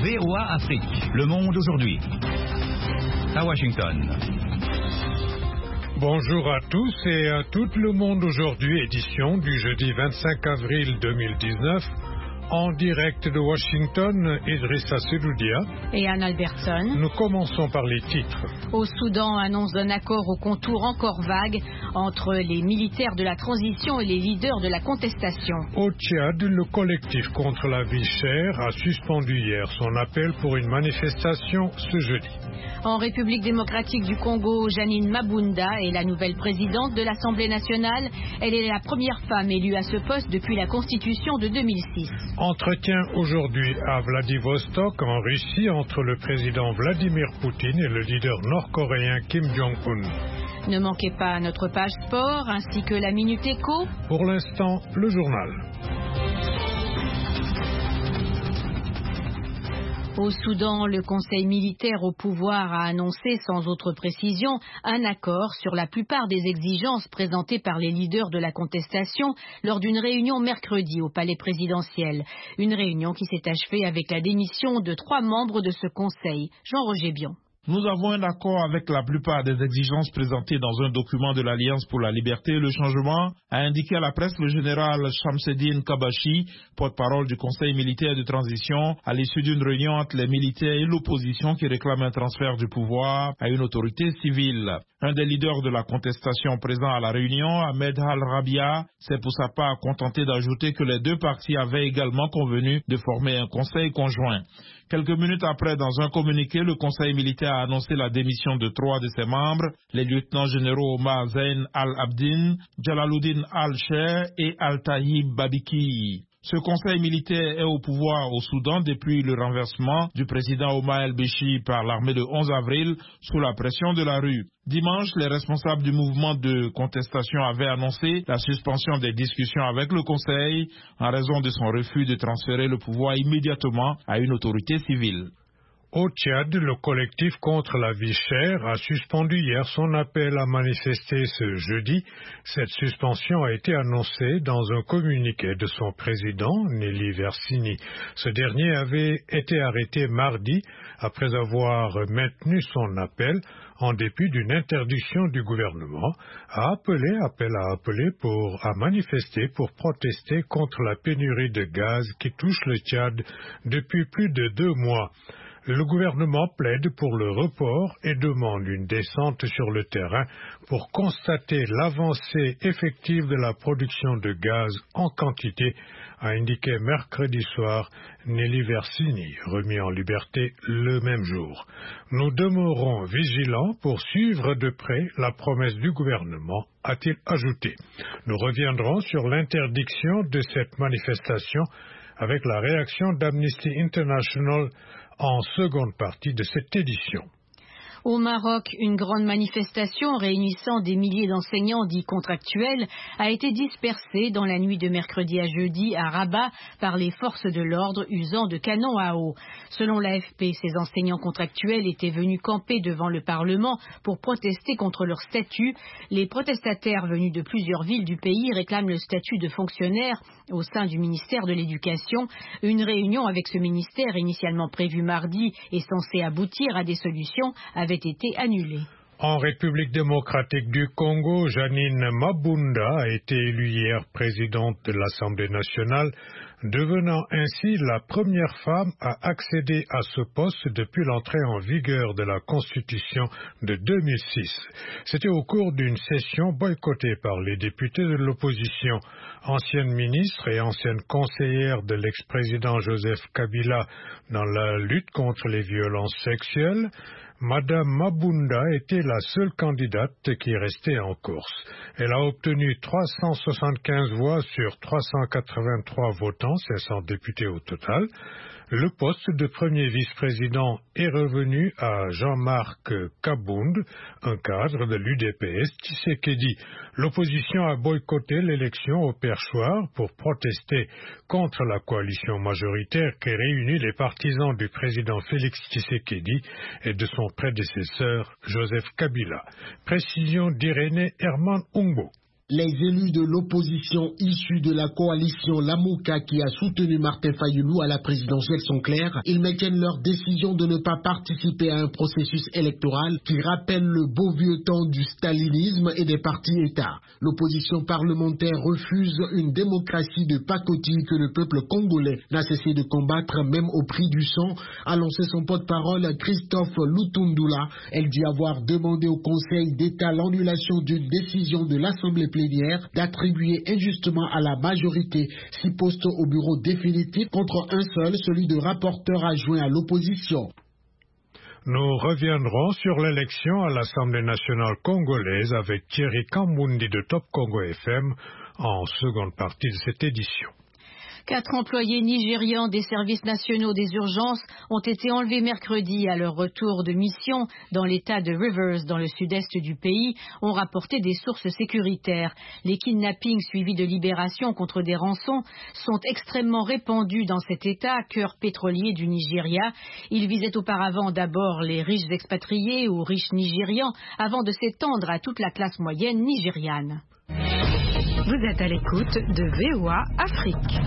VOA Afrique, le monde aujourd'hui. À Washington. Bonjour à tous et à tout le monde aujourd'hui, édition du jeudi 25 avril 2019. En direct de Washington, Idrissa Sedoudia et Anne Albertson. Nous commençons par les titres. Au Soudan, annonce d'un accord au contour encore vague entre les militaires de la transition et les leaders de la contestation. Au Tchad, le collectif contre la vie chère a suspendu hier son appel pour une manifestation ce jeudi. En République démocratique du Congo, Janine Mabunda est la nouvelle présidente de l'Assemblée nationale. Elle est la première femme élue à ce poste depuis la Constitution de 2006. Entretien aujourd'hui à Vladivostok, en Russie, entre le président Vladimir Poutine et le leader nord-coréen Kim Jong-un. Ne manquez pas notre page sport ainsi que la Minute Éco. Pour l'instant, le journal. Au Soudan, le Conseil militaire au pouvoir a annoncé sans autre précision un accord sur la plupart des exigences présentées par les leaders de la contestation lors d'une réunion mercredi au palais présidentiel. Une réunion qui s'est achevée avec la démission de 3 membres de ce Conseil. Jean-Roger Bion. Nous avons un accord avec la plupart des exigences présentées dans un document de l'Alliance pour la liberté et le changement, a indiqué à la presse le général Shamseddine Kabashi, porte-parole du Conseil militaire de transition, à l'issue d'une réunion entre les militaires et l'opposition qui réclame un transfert du pouvoir à une autorité civile. Un des leaders de la contestation présent à la réunion, Ahmed Al-Rabia, s'est pour sa part contenté d'ajouter que les deux parties avaient également convenu de former un conseil conjoint. Quelques minutes après, dans un communiqué, le Conseil militaire a annoncé la démission de 3 de ses membres, les lieutenants généraux Omar Zain Al-Abdin, Jalaluddin Al-Sher et Al-Tahib Babiki. Ce conseil militaire est au pouvoir au Soudan depuis le renversement du président Omar El-Béchir par l'armée le 11 avril sous la pression de la rue. Dimanche, les responsables du mouvement de contestation avaient annoncé la suspension des discussions avec le conseil en raison de son refus de transférer le pouvoir immédiatement à une autorité civile. Au Tchad, le collectif contre la vie chère a suspendu hier son appel à manifester ce jeudi. Cette suspension a été annoncée dans un communiqué de son président, Nelly Versini. Ce dernier avait été arrêté mardi après avoir maintenu son appel en dépit d'une interdiction du gouvernement, à manifester pour protester contre la pénurie de gaz qui touche le Tchad depuis plus de 2 mois. Le gouvernement plaide pour le report et demande une descente sur le terrain pour constater l'avancée effective de la production de gaz en quantité, a indiqué mercredi soir Nelly Versini, remis en liberté le même jour. Nous demeurons vigilants pour suivre de près la promesse du gouvernement, a-t-il ajouté. Nous reviendrons sur l'interdiction de cette manifestation avec la réaction d'Amnesty International en seconde partie de cette édition. Au Maroc, une grande manifestation réunissant des milliers d'enseignants dits contractuels a été dispersée dans la nuit de mercredi à jeudi à Rabat par les forces de l'ordre usant de canons à eau. Selon l'AFP, ces enseignants contractuels étaient venus camper devant le Parlement pour protester contre leur statut. Les protestataires venus de plusieurs villes du pays réclament le statut de fonctionnaire au sein du ministère de l'Éducation. Une réunion avec ce ministère, initialement prévue mardi et censée aboutir à des solutions, avait été annulée. En République démocratique du Congo, Janine Mabunda a été élue hier présidente de l'Assemblée nationale, devenant ainsi la première femme à accéder à ce poste depuis l'entrée en vigueur de la Constitution de 2006. C'était au cours d'une session boycottée par les députés de l'opposition. Ancienne ministre et ancienne conseillère de l'ex-président Joseph Kabila dans la lutte contre les violences sexuelles, Madame Mabunda était la seule candidate qui restait en course. Elle a obtenu 375 voix sur 383 votants, 500 députés au total. Le poste de premier vice-président est revenu à Jean-Marc Kabound, un cadre de l'UDPS Tshisekedi. L'opposition a boycotté l'élection au perchoir pour protester contre la coalition majoritaire qui réunit les partisans du président Félix Tshisekedi et de son prédécesseur Joseph Kabila. Précision d'Irénée Herman Umbo. Les élus de l'opposition issus de la coalition Lamouka qui a soutenu Martin Fayulu à la présidentielle sont clairs. Ils maintiennent leur décision de ne pas participer à un processus électoral qui rappelle le beau vieux temps du stalinisme et des partis-États. L'opposition parlementaire refuse une démocratie de pacotille que le peuple congolais n'a cessé de combattre même au prix du sang, a lancé son porte-parole Christophe Lutundula. Elle dit avoir demandé au Conseil d'État l'annulation d'une décision de l'Assemblée plénière d'attribuer injustement à la majorité 6 postes au bureau définitif contre un seul, celui de rapporteur adjoint à l'opposition. Nous reviendrons sur l'élection à l'Assemblée nationale congolaise avec Thierry Kambundi de Top Congo FM en seconde partie de cette édition. 4 employés nigérians des services nationaux des urgences ont été enlevés mercredi à leur retour de mission dans l'état de Rivers, dans le sud-est du pays, ont rapporté des sources sécuritaires. Les kidnappings suivis de libérations contre des rançons sont extrêmement répandus dans cet état, cœur pétrolier du Nigeria. Ils visaient auparavant d'abord les riches expatriés ou riches nigérians avant de s'étendre à toute la classe moyenne nigériane. Vous êtes à l'écoute de VOA Afrique.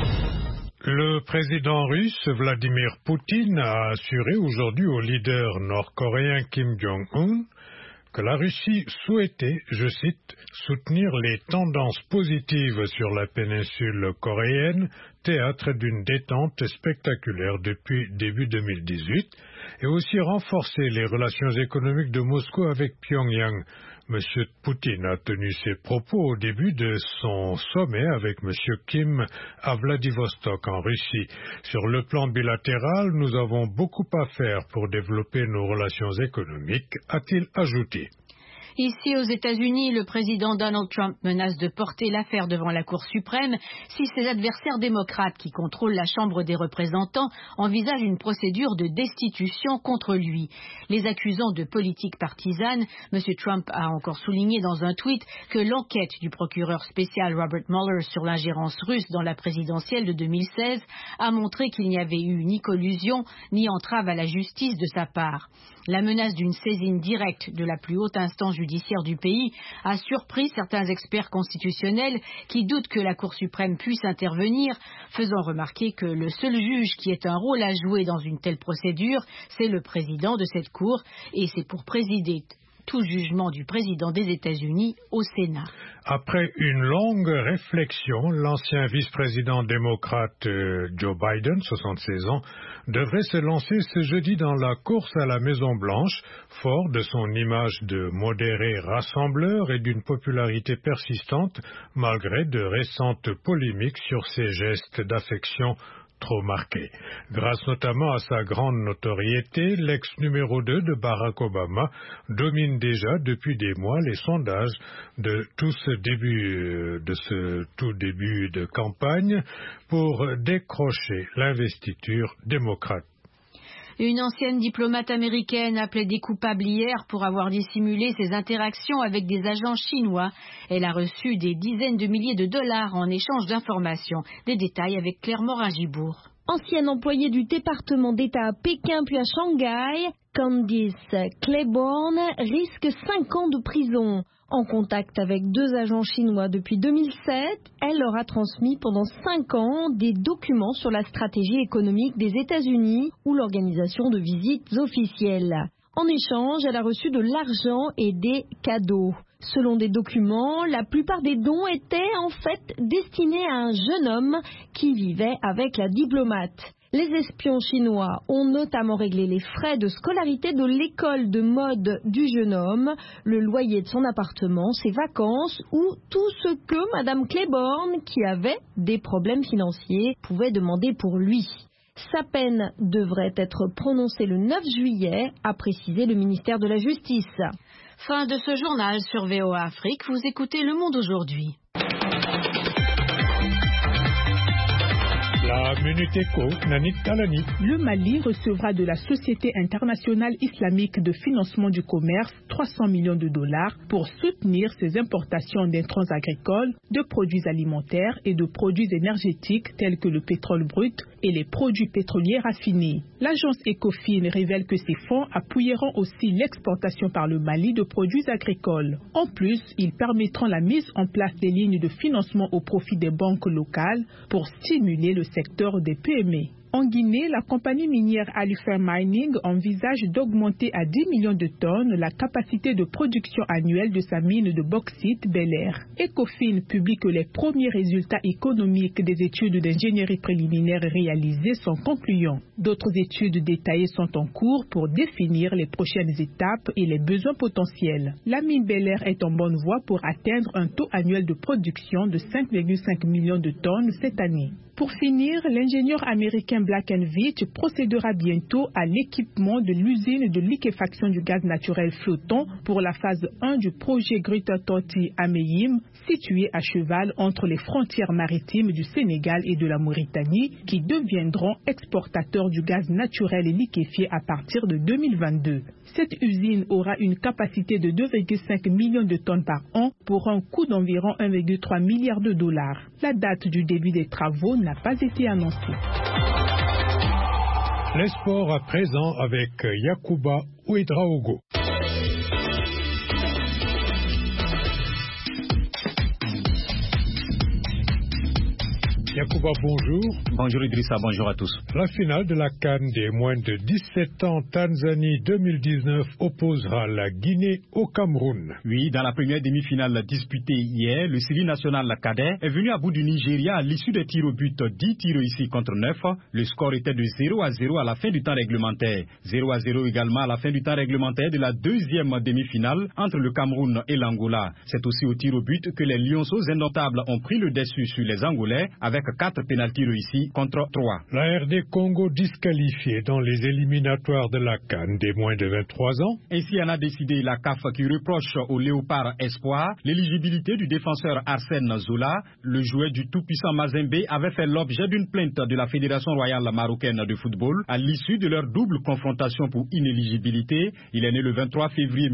Le président russe Vladimir Poutine a assuré aujourd'hui au leader nord-coréen Kim Jong-un que la Russie souhaitait, je cite, soutenir les tendances positives sur la péninsule coréenne, théâtre d'une détente spectaculaire depuis début 2018, et aussi renforcer les relations économiques de Moscou avec Pyongyang. M. Poutine a tenu ses propos au début de son sommet avec M. Kim à Vladivostok en Russie. Sur le plan bilatéral, nous avons beaucoup à faire pour développer nos relations économiques, a-t-il ajouté. Ici, aux États-Unis, le président Donald Trump menace de porter l'affaire devant la Cour suprême si ses adversaires démocrates qui contrôlent la Chambre des représentants envisagent une procédure de destitution contre lui. Les accusant de politique partisane, M. Trump a encore souligné dans un tweet que l'enquête du procureur spécial Robert Mueller sur l'ingérence russe dans la présidentielle de 2016 a montré qu'il n'y avait eu ni collusion ni entrave à la justice de sa part. La menace d'une saisine directe de la plus haute instance judiciaire du pays a surpris certains experts constitutionnels qui doutent que la Cour suprême puisse intervenir, faisant remarquer que le seul juge qui ait un rôle à jouer dans une telle procédure, c'est le président de cette Cour, et c'est pour présider tout jugement du président des États-Unis au Sénat. Après une longue réflexion, l'ancien vice-président démocrate Joe Biden, 76 ans, devrait se lancer ce jeudi dans la course à la Maison-Blanche, fort de son image de modéré rassembleur et d'une popularité persistante, malgré de récentes polémiques sur ses gestes d'affection trop marqué. Grâce notamment à sa grande notoriété, l'ex-numéro 2 de Barack Obama domine déjà depuis des mois les sondages de ce tout début de campagne pour décrocher l'investiture démocrate. Une ancienne diplomate américaine a plaidé coupable hier pour avoir dissimulé ses interactions avec des agents chinois. Elle a reçu des dizaines de milliers de dollars en échange d'informations. Des détails avec Claire Morin-Gibourg. Ancienne employée du département d'État à Pékin puis à Shanghai, Candice Claiborne risque 5 ans de prison. En contact avec 2 agents chinois depuis 2007, elle leur a transmis pendant 5 ans des documents sur la stratégie économique des États-Unis ou l'organisation de visites officielles. En échange, elle a reçu de l'argent et des cadeaux. Selon des documents, la plupart des dons étaient en fait destinés à un jeune homme qui vivait avec la diplomate. Les espions chinois ont notamment réglé les frais de scolarité de l'école de mode du jeune homme, le loyer de son appartement, ses vacances ou tout ce que Mme Claiborne, qui avait des problèmes financiers, pouvait demander pour lui. Sa peine devrait être prononcée le 9 juillet, a précisé le ministère de la Justice. Fin de ce journal sur VOA Afrique. Vous écoutez Le Monde aujourd'hui. La À Minute Éco, Nanik Talani. Le Mali recevra de la Société internationale islamique de financement du commerce 300 millions de dollars pour soutenir ses importations d'intrants agricoles, de produits alimentaires et de produits énergétiques tels que le pétrole brut et les produits pétroliers raffinés. L'agence Ecofin révèle que ces fonds appuieront aussi l'exportation par le Mali de produits agricoles. En plus, ils permettront la mise en place des lignes de financement au profit des banques locales pour stimuler le secteur des PME. En Guinée, la compagnie minière Alufer Mining envisage d'augmenter à 10 millions de tonnes la capacité de production annuelle de sa mine de bauxite Bel Air. Ecofin publie que les premiers résultats économiques des études d'ingénierie préliminaire réalisées sont concluants. D'autres études détaillées sont en cours pour définir les prochaines étapes et les besoins potentiels. La mine Bel Air est en bonne voie pour atteindre un taux annuel de production de 5,5 millions de tonnes cette année. Pour finir, l'ingénieur américain Black & Veatch procédera bientôt à l'équipement de l'usine de liquéfaction du gaz naturel flottant pour la phase 1 du projet Greater Toti Ameyim, situé à cheval entre les frontières maritimes du Sénégal et de la Mauritanie, qui deviendront exportateurs du gaz naturel liquéfié à partir de 2022. Cette usine aura une capacité de 2,5 millions de tonnes par an pour un coût d'environ 1,3 milliard de dollars. La date du début des travaux n'a pas été annoncée. Les sports à présent avec Yacouba Ouedraogo. Yacouba, bonjour. Bonjour Idrissa, bonjour à tous. La finale de la CAN des moins de 17 ans Tanzanie 2019 opposera la Guinée au Cameroun. Oui, dans la première demi-finale disputée hier, le Siri national cadet est venu à bout du Nigeria à l'issue des tirs au but, 10 tirs ici contre 9. Le score était de 0-0 à la fin du temps réglementaire. 0-0 également à la fin du temps réglementaire de la deuxième demi-finale entre le Cameroun et l'Angola. C'est aussi au tir au but que les Lionceaux indomptables ont pris le dessus sur les Angolais avec 4 pénaltys réussis contre 3. La RD Congo disqualifiée dans les éliminatoires de la CAN des moins de 23 ans. Ainsi en a décidé la CAF qui reproche au Léopard Espoir l'éligibilité du défenseur Arsène Zola. Le joueur du tout-puissant Mazembe avait fait l'objet d'une plainte de la Fédération royale marocaine de football à l'issue de leur double confrontation pour inéligibilité. Il est né le 23 février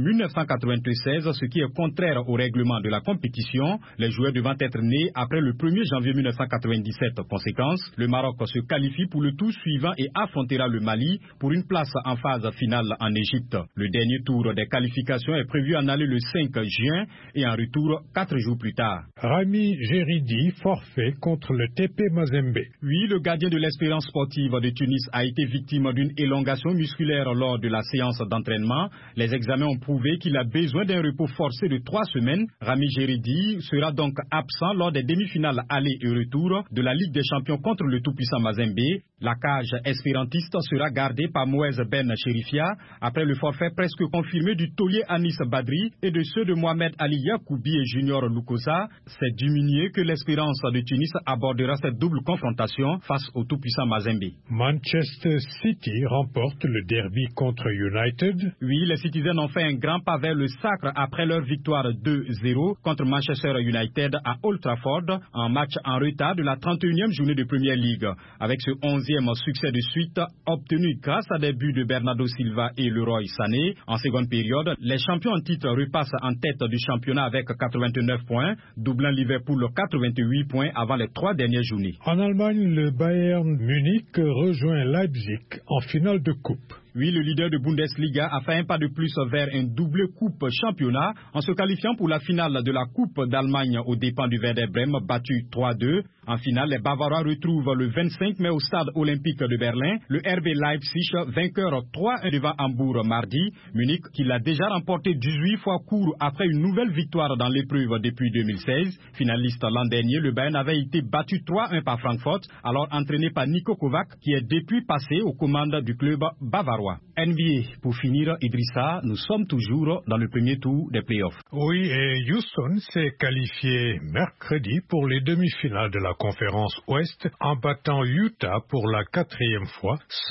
1996, ce qui est contraire au règlement de la compétition. Les joueurs devant être nés après le 1er janvier 1997. Conséquence, le Maroc se qualifie pour le tour suivant et affrontera le Mali pour une place en phase finale en Égypte. Le dernier tour des qualifications est prévu en aller le 5 juin et en retour 4 jours plus tard. Rami Géridi, forfait contre le TP Mazembe. Oui, le gardien de l'Espérance sportive de Tunis a été victime d'une élongation musculaire lors de la séance d'entraînement. Les examens ont prouvé qu'il a besoin d'un repos forcé de 3 semaines. Rami Géridi sera donc absent lors des demi-finales aller et retour de la Ligue des Champions contre le tout-puissant Mazembe. La cage espérantiste sera gardée par Moez Ben Cherifia après le forfait presque confirmé du taulier Anis Badri et de ceux de Mohamed Ali Yacoubi et Junior Lukosa. C'est diminué que l'Espérance de Tunis abordera cette double confrontation face au tout-puissant Mazembe. Manchester City remporte le derby contre United. Oui, les Citizens ont fait un grand pas vers le sacre après leur victoire 2-0 contre Manchester United à Old Trafford, en match en retard de la 31e journée de Premier League. Avec ce 11e succès de suite obtenu grâce à des buts de Bernardo Silva et Leroy Sané. En seconde période, les champions en titre repassent en tête du championnat avec 89 points, doublant Liverpool 88 points avant les 3 dernières journées. En Allemagne, le Bayern Munich rejoint Leipzig en finale de coupe. Oui, le leader de Bundesliga a fait un pas de plus vers un double coupe championnat en se qualifiant pour la finale de la Coupe d'Allemagne aux dépens du Werder Bremen battu 3-2. En finale, les Bavarois retrouvent le 25 mai au stade olympique de Berlin le RB Leipzig, vainqueur 3-1 devant Hambourg mardi. Munich, qui l'a déjà remporté 18 fois court après une nouvelle victoire dans l'épreuve depuis 2016. Finaliste l'an dernier, le Bayern avait été battu 3-1 par Francfort, alors entraîné par Niko Kovac, qui est depuis passé aux commandes du club bavarois. NBA, pour finir, Idrissa, nous sommes toujours dans le premier tour des playoffs. Oui, et Houston s'est qualifié mercredi pour les demi-finales de la conférence Ouest en battant Utah pour la 4e fois 100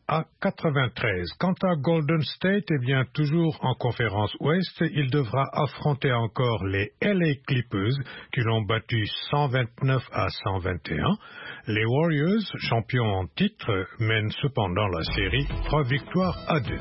à 93. Quant à Golden State, toujours en conférence Ouest, il devra affronter encore les LA Clippers qui l'ont battu 129 à 121. Les Warriors, champions en titre, mènent cependant la série 3 victoires à 2.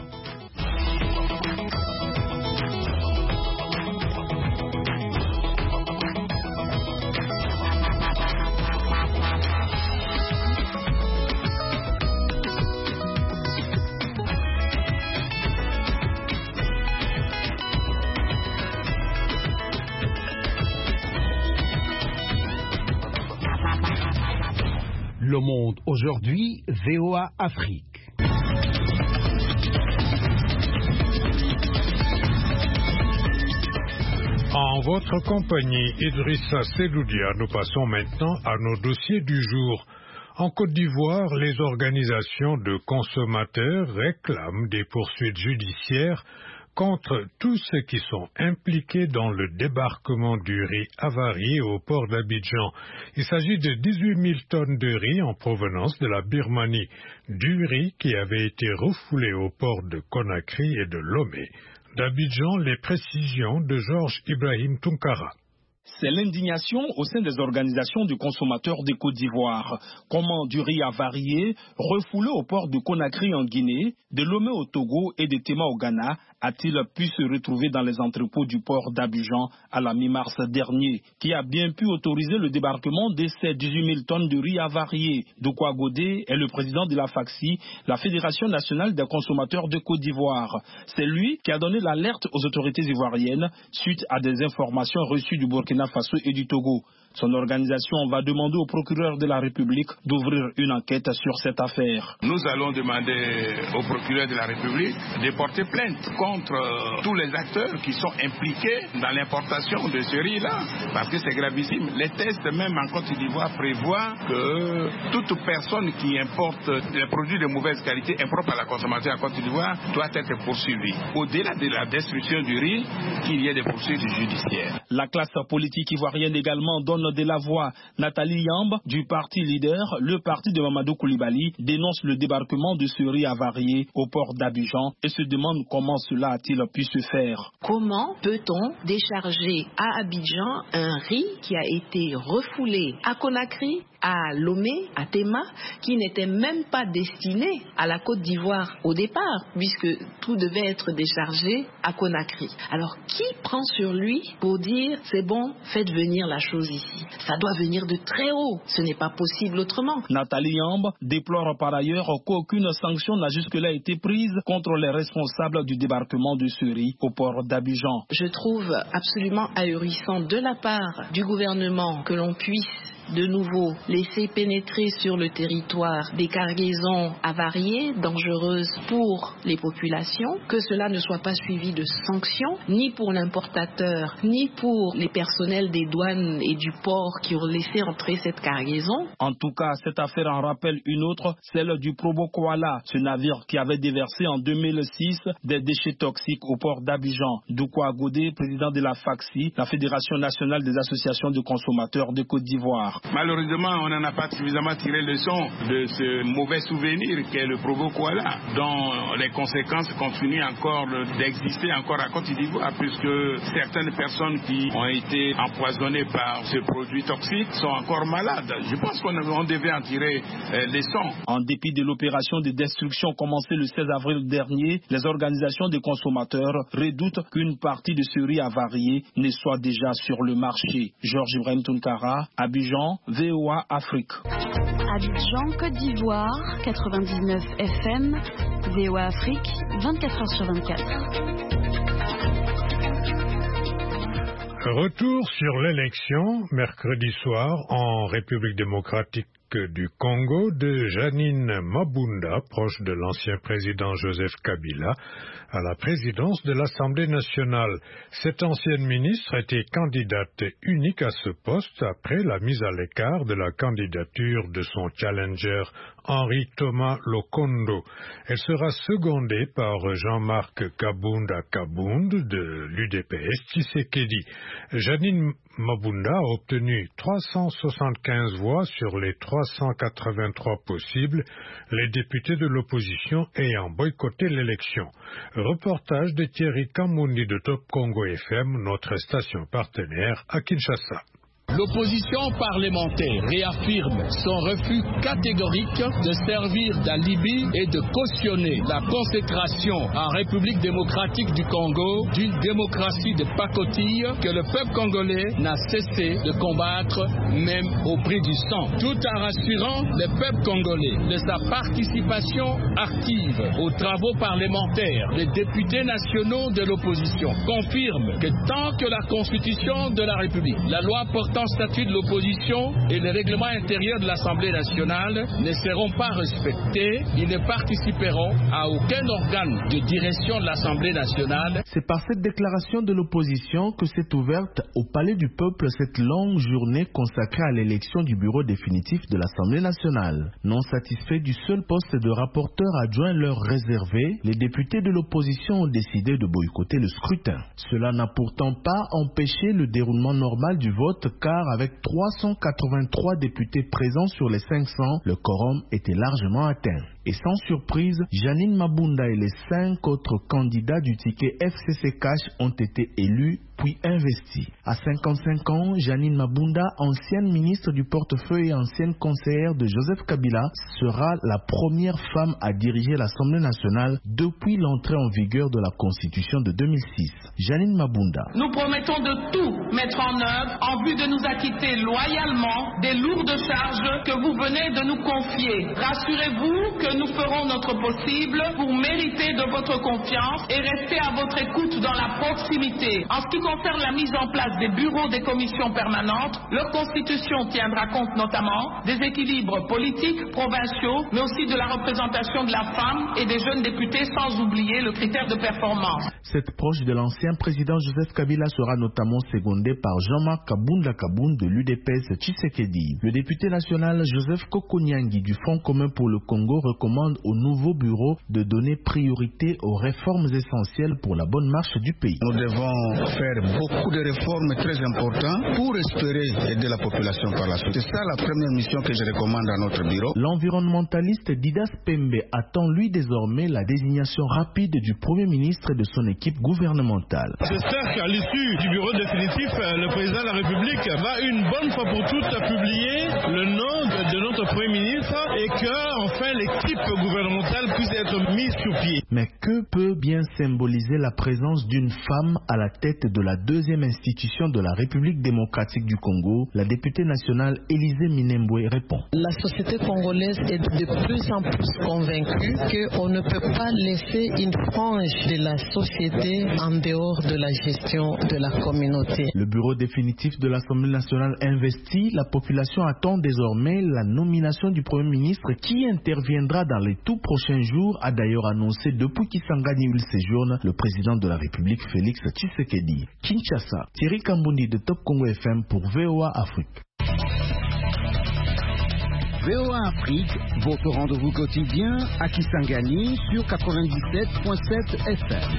Le Monde aujourd'hui, VOA Afrique. En votre compagnie, Idrissa Seloudia, nous passons maintenant à nos dossiers du jour. En Côte d'Ivoire, les organisations de consommateurs réclament des poursuites judiciaires contre tous ceux qui sont impliqués dans le débarquement du riz avarié au port d'Abidjan. Il s'agit de 18 000 tonnes de riz en provenance de la Birmanie, du riz qui avait été refoulé au port de Conakry et de Lomé. D'Abidjan, les précisions de Georges Ibrahim Tunkara. C'est l'indignation au sein des organisations de consommateurs de Côte d'Ivoire. Comment du riz avarié, refoulé au port de Conakry en Guinée, de Lomé au Togo et de Tema au Ghana, a-t-il pu se retrouver dans les entrepôts du port d'Abidjan à la mi-mars dernier, qui a bien pu autoriser le débarquement de ces 18 000 tonnes de riz avarié. Dokwa Godé est le président de la FACSI, la Fédération nationale des consommateurs de Côte d'Ivoire. C'est lui qui a donné l'alerte aux autorités ivoiriennes suite à des informations reçues du Burkina Faso et du Togo. Son organisation va demander au procureur de la République d'ouvrir une enquête sur cette affaire. Nous allons demander au procureur de la République de porter plainte contre tous les acteurs qui sont impliqués dans l'importation de ce riz-là, parce que c'est gravissime. Les tests même en Côte d'Ivoire prévoient que toute personne qui importe des produits de mauvaise qualité impropres à la consommation en Côte d'Ivoire doit être poursuivie. Au-delà de la destruction du riz, qu'il y ait des poursuites judiciaires. La classe politique ivoirienne également donne de la voix. Nathalie Yamb, du parti leader, le parti de Mamadou Koulibaly, dénonce le débarquement de ce riz avarié au port d'Abidjan et se demande comment cela a-t-il pu se faire. Comment peut-on décharger à Abidjan un riz qui a été refoulé à Conakry, à Lomé, à Tema, qui n'était même pas destiné à la Côte d'Ivoire au départ, puisque tout devait être déchargé à Conakry. Alors, qui prend sur lui pour dire, c'est bon, faites venir la chose ici? Ça doit venir de très haut, ce n'est pas possible autrement. Nathalie Yamb déplore par ailleurs qu'aucune sanction n'a jusque-là été prise contre les responsables du débarquement de ce riz au port d'Abidjan. Je trouve absolument ahurissant de la part du gouvernement que l'on puisse de nouveau laisser pénétrer sur le territoire des cargaisons avariées, dangereuses pour les populations, que cela ne soit pas suivi de sanctions, ni pour l'importateur, ni pour les personnels des douanes et du port qui ont laissé entrer cette cargaison. En tout cas, cette affaire en rappelle une autre, celle du Probo Koala, ce navire qui avait déversé en 2006 des déchets toxiques au port d'Abidjan. Dokwa Godé, président de la FACSI, la Fédération nationale des associations de consommateurs de Côte d'Ivoire. Malheureusement, on n'en a pas suffisamment tiré leçon de ce mauvais souvenir qu'est le Provo Koala, dont les conséquences continuent encore d'exister encore à Côte d'Ivoire, puisque certaines personnes qui ont été empoisonnées par ce produit toxique sont encore malades. Je pense qu'on devait en tirer leçon. En dépit de l'opération de destruction commencée le 16 avril dernier, les organisations de consommateurs redoutent qu'une partie de ce riz avarié ne soit déjà sur le marché. Georges Ibrahim Tunkara, Abidjan, VOA Afrique. Abidjan, Côte d'Ivoire, 99 FM, VOA Afrique, 24h sur 24. Retour sur l'élection, mercredi soir, en République démocratique du Congo, de Janine Mabunda, proche de l'ancien président Joseph Kabila, à la présidence de l'Assemblée nationale. Cette ancienne ministre était candidate unique à ce poste après la mise à l'écart de la candidature de son challenger Henri Thomas Lokondo. Elle sera secondée par Jean-Marc Kabunda Kabund de l'UDPS Tshisekedi. Janine Mabunda a obtenu 375 voix sur les 383 possibles, les députés de l'opposition ayant boycotté l'élection. Reportage de Thierry Kambundi de Top Congo FM, notre station partenaire à Kinshasa. L'opposition parlementaire réaffirme son refus catégorique de servir d'alibi et de cautionner la consécration en République démocratique du Congo d'une démocratie de pacotille que le peuple congolais n'a cessé de combattre même au prix du sang. Tout en rassurant le peuple congolais de sa participation active aux travaux parlementaires, les députés nationaux de l'opposition confirment que tant que la Constitution de la République, la loi portant statut de l'opposition et le règlement intérieur de l'Assemblée nationale ne seront pas respectés, ils ne participeront à aucun organe de direction de l'Assemblée nationale. C'est par cette déclaration de l'opposition que s'est ouverte au Palais du Peuple cette longue journée consacrée à l'élection du bureau définitif de l'Assemblée nationale. Non satisfaits du seul poste de rapporteur adjoint leur réservé, les députés de l'opposition ont décidé de boycotter le scrutin. Cela n'a pourtant pas empêché le déroulement normal du vote, car avec 383 députés présents sur les 500, le quorum était largement atteint. Et sans surprise, Janine Mabunda et les 5 autres candidats du ticket FCC Cash ont été élus puis investis. À 55 ans, Janine Mabunda, ancienne ministre du portefeuille et ancienne conseillère de Joseph Kabila, sera la première femme à diriger l'Assemblée nationale depuis l'entrée en vigueur de la Constitution de 2006. Janine Mabunda. Nous promettons de tout mettre en œuvre en vue de nous acquitter loyalement des lourdes charges que vous venez de nous confier. Rassurez-vous que nous ferons notre possible pour mériter de votre confiance et rester à votre écoute dans la proximité. En ce qui concerne la mise en place des bureaux des commissions permanentes, leur constitution tiendra compte notamment des équilibres politiques, provinciaux, mais aussi de la représentation de la femme et des jeunes députés, sans oublier le critère de performance. Cette proche de l'ancien président Joseph Kabila sera notamment secondée par Jean-Marc Kabunda Kaboun de l'UDPS Tshisekedi. Le député national Joseph Kokonyangi du Front commun pour le Congo recommande au nouveau bureau de donner priorité aux réformes essentielles pour la bonne marche du pays. Nous devons faire beaucoup de réformes très importantes pour espérer aider la population par la suite. C'est ça la première mission que je recommande à notre bureau. L'environnementaliste Didas Pembe attend lui désormais la désignation rapide du Premier ministre et de son équipe gouvernementale. J'espère qu'à l'issue du bureau définitif, le président de la République va une bonne fois pour toutes publier le nom de notre Premier ministre et que enfin l'équipe gouvernementale puisse être mise sur pied. Mais que peut bien symboliser la présence d'une femme à la tête de la deuxième institution de la République démocratique du Congo? La députée nationale Élisée Minembwe répond. La société congolaise est de plus en plus convaincue qu'on ne peut pas laisser une frange de la société en dehors de la gestion de la communauté. Le bureau définitif de l'Assemblée nationale investi, la population attend désormais la nomination du Premier ministre qui interviendra dans les tout prochains jours, a d'ailleurs annoncé depuis Kisangani où il séjourne le président de la République Félix Tshisekedi. Kinshasa, Thierry Kambundi de Top Congo FM pour VOA Afrique. VOA Afrique, votre rendez-vous quotidien à Kisangani sur 97.7 FM.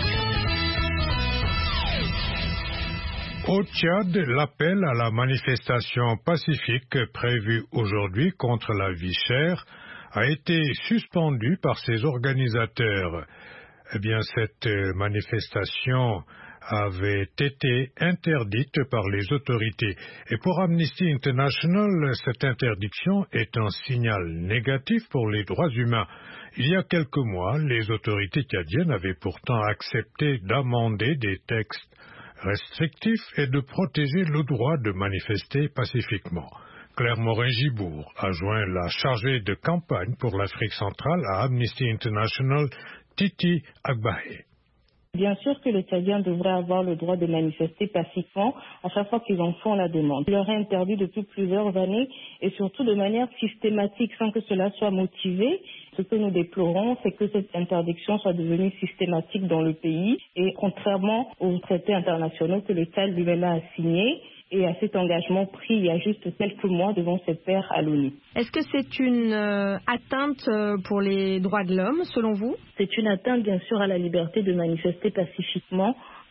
Au Tchad, l'appel à la manifestation pacifique prévue aujourd'hui contre la vie chère a été suspendu par ses organisateurs. Eh bien, cette manifestation avait été interdite par les autorités. Et pour Amnesty International, cette interdiction est un signal négatif pour les droits humains. Il y a quelques mois, les autorités tchadiennes avaient pourtant accepté d'amender des textes restrictifs et de protéger le droit de manifester pacifiquement. Claire Morin-Gibourg a joint la chargée de campagne pour l'Afrique centrale à Amnesty International, Titi Agbahe. Bien sûr que les Tchadiens devraient avoir le droit de manifester pacifiquement à chaque fois qu'ils en font la demande. Il leur est interdit depuis plusieurs années et surtout de manière systématique sans que cela soit motivé. Ce que nous déplorons, c'est que cette interdiction soit devenue systématique dans le pays et contrairement aux traités internationaux que le Tchad lui-même a signés et à cet engagement pris il y a juste quelques mois devant ses pairs à l'ONU. Est-ce que c'est une atteinte pour les droits de l'homme, selon vous? C'est une atteinte, bien sûr, à la liberté de manifester pacifiquement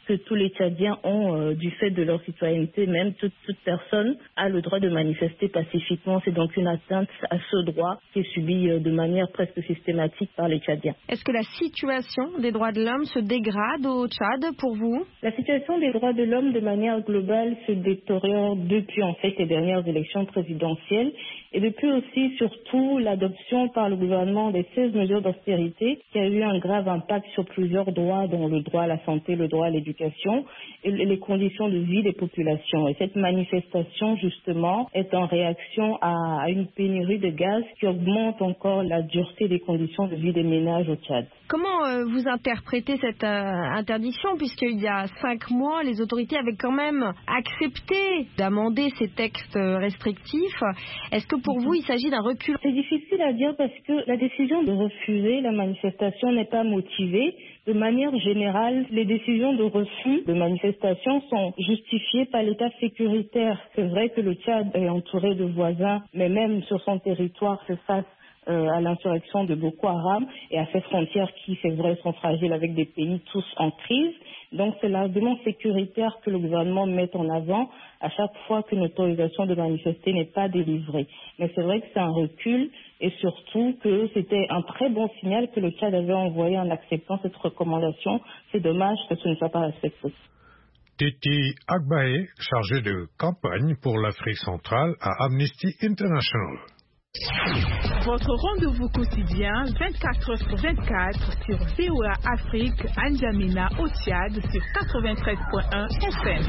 que tous les Tchadiens ont du fait de leur citoyenneté, même toute personne a le droit de manifester pacifiquement. C'est donc une atteinte à ce droit qui est subi de manière presque systématique par les Tchadiens. Est-ce que la situation des droits de l'homme se dégrade au Tchad pour vous? La situation des droits de l'homme de manière globale se détériore depuis en fait les dernières élections présidentielles et depuis aussi surtout l'adoption par le gouvernement des 16 mesures d'austérité qui a eu un grave impact sur plusieurs droits, dont le droit à la santé, le droit à l'éducation et les conditions de vie des populations. Et cette manifestation justement est en réaction à une pénurie de gaz qui augmente encore la dureté des conditions de vie des ménages au Tchad. Comment vous interprétez cette interdiction, puisqu'il y a 5 mois, les autorités avaient quand même accepté d'amender ces textes restrictifs. Est-ce que pour vous, il s'agit d'un recul? C'est difficile à dire parce que la décision de refuser la manifestation n'est pas motivée. De manière générale, les décisions de refus de manifestation sont justifiées par l'état sécuritaire. C'est vrai que le Tchad est entouré de voisins, mais même sur son territoire fait face à l'insurrection de Boko Haram et à ses frontières qui, c'est vrai, sont fragiles avec des pays tous en crise. Donc c'est l'argument sécuritaire que le gouvernement met en avant à chaque fois qu'une autorisation de manifester n'est pas délivrée. Mais c'est vrai que c'est un recul et surtout que c'était un très bon signal que le Tchad avait envoyé en acceptant cette recommandation. C'est dommage que ce ne soit pas respecté. Titi Agbaé, chargé de campagne pour l'Afrique centrale à Amnesty International. Votre rendez-vous quotidien 24h/24 sur VOA Afrique, N'Djamena au Tchad sur 93.1 FM.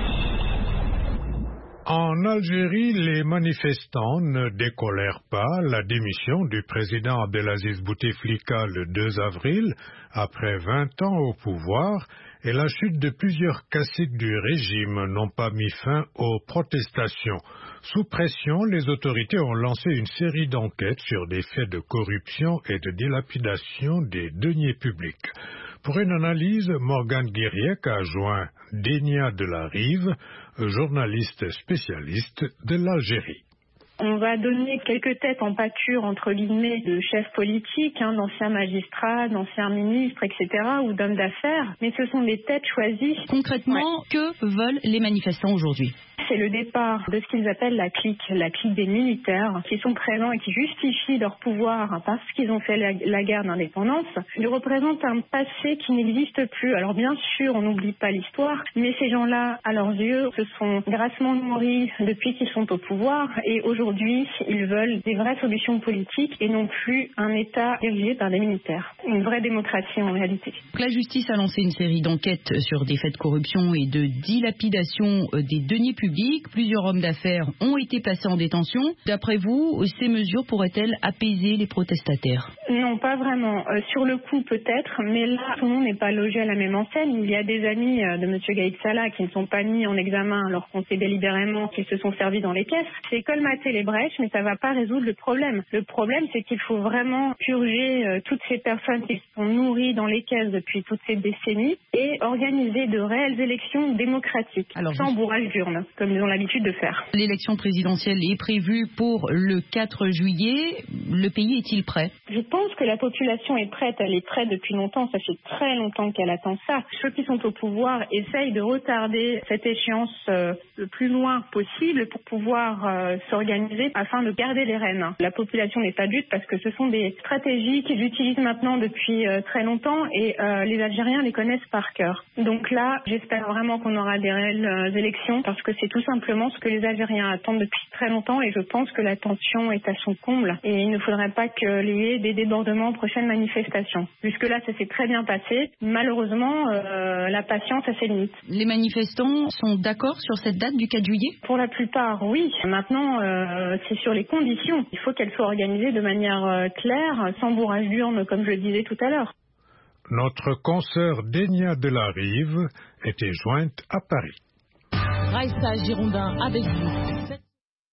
En Algérie, les manifestants ne décolèrent pas la démission du président Abdelaziz Bouteflika le 2 avril, après 20 ans au pouvoir, et la chute de plusieurs caciques du régime n'ont pas mis fin aux protestations. Sous pression, les autorités ont lancé une série d'enquêtes sur des faits de corruption et de dilapidation des deniers publics. Pour une analyse, Morgane Guiriec a joint Dénia Delarive, journaliste spécialiste de l'Algérie. On va donner quelques têtes en pâture, entre guillemets, de chefs politiques, d'anciens magistrats, d'anciens ministres, etc., ou d'hommes d'affaires, mais ce sont des têtes choisies. Concrètement, que veulent les manifestants aujourd'hui ? C'est le départ de ce qu'ils appellent la clique des militaires, qui sont présents et qui justifient leur pouvoir parce qu'ils ont fait la guerre d'indépendance. Ils représentent un passé qui n'existe plus. Alors bien sûr, on n'oublie pas l'histoire, mais ces gens-là, à leurs yeux, se sont grassement nourris depuis qu'ils sont au pouvoir, et aujourd'hui, ils veulent des vraies solutions politiques et non plus un État dirigé par des militaires. Une vraie démocratie en réalité. La justice a lancé une série d'enquêtes sur des faits de corruption et de dilapidation des deniers publics. Plusieurs hommes d'affaires ont été placés en détention. D'après vous, ces mesures pourraient-elles apaiser les protestataires ? Non, pas vraiment. Sur le coup, peut-être, mais là, tout le monde n'est pas logé à la même enseigne. Il y a des amis de M. Gaïd Salah qui ne sont pas mis en examen alors qu'on sait délibérément qu'ils se sont servis dans les caisses. C'est colmater les brèches, mais ça ne va pas résoudre le problème. Le problème, c'est qu'il faut vraiment purger toutes ces personnes qui sont nourries dans les caisses depuis toutes ces décennies et organiser de réelles élections démocratiques, sans bourrage d'urnes, comme ils ont l'habitude de faire. L'élection présidentielle est prévue pour le 4 juillet. Le pays est-il prêt ? Je pense que la population est prête. Elle est prête depuis longtemps. Ça fait très longtemps qu'elle attend ça. Ceux qui sont au pouvoir essayent de retarder cette échéance le plus loin possible pour pouvoir s'organiser afin de garder les rênes. La population n'est pas dupe parce que ce sont des stratégies qu'ils utilisent maintenant depuis très longtemps et les Algériens les connaissent par cœur. Donc là, j'espère vraiment qu'on aura des réelles élections parce que c'est tout simplement ce que les Algériens attendent depuis très longtemps et je pense que la tension est à son comble et il ne faudrait pas qu'il y ait des débordements aux prochaines manifestations. Jusque-là, ça s'est très bien passé. Malheureusement, la patience a ses limites. Les manifestants sont d'accord sur cette date du 4 juillet ? Pour la plupart, oui. Maintenant, c'est sur les conditions. Il faut qu'elles soient organisées de manière claire, sans bourrage d'urne, comme je le disais tout à l'heure. Notre consoeur Dénia Delarive était jointe à Paris. Raïssa Girondin avec vous.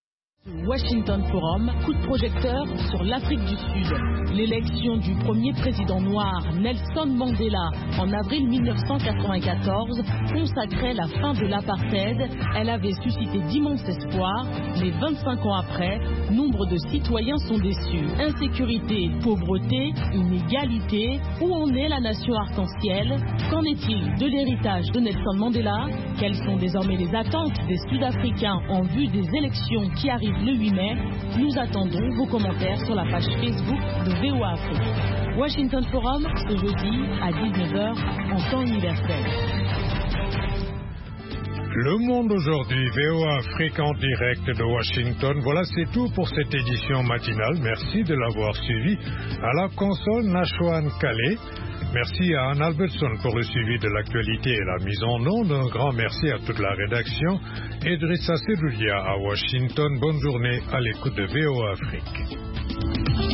Washington Forum, coup de projecteur sur l'Afrique du Sud. L'élection du premier président noir, Nelson Mandela, en avril 1994, consacrait la fin de l'apartheid. Elle avait suscité d'immenses espoirs, mais 25 ans après, nombre de citoyens sont déçus. Insécurité, pauvreté, inégalité, où en est la nation arc-en-ciel? Qu'en est-il de l'héritage de Nelson Mandela? Quelles sont désormais les attentes des Sud-Africains en vue des élections qui arrivent le 8 mai? Nous attendons vos commentaires sur la page Facebook de VOA Afrique. Washington Forum, ce jeudi à 19h en temps universel. Le Monde aujourd'hui, VOA Afrique en direct de Washington. Voilà, c'est tout pour cette édition matinale. Merci de l'avoir suivi. À la console, Nashwan Calais. Merci à Anne Albertson pour le suivi de l'actualité et la mise en onde. Un grand merci à toute la rédaction. Idrissa Seloulia à Washington. Bonne journée à l'écoute de VOA Afrique.